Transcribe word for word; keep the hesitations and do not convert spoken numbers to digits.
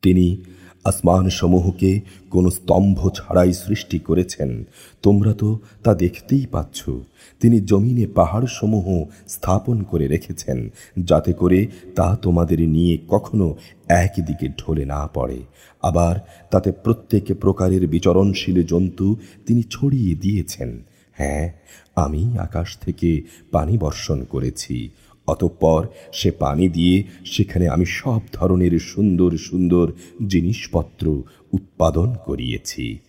তিনি আসমানসমূহকে কোনো স্তম্ভ ছাড়াই সৃষ্টি করেছেন, তোমরা তো তা দেখতেই পাচ্ছ। তিনি জমিনে পাহাড়সমূহ স্থাপন করে রেখেছেন, যাতে করে তা তোমাদের নিয়ে কখনো একদিকে ঢলে না পড়ে। আবার তাতে প্রত্যেক প্রকারের বিচরণশীল জন্তু তিনি ছড়িয়ে দিয়েছেন। হ্যাঁ, আমি আকাশ থেকে পানি বর্ষণ করেছি, অতঃপর সে পানি দিয়ে সেখানে আমি সব ধরনের সুন্দর সুন্দর জিনিসপত্র উৎপাদন করিয়েছি।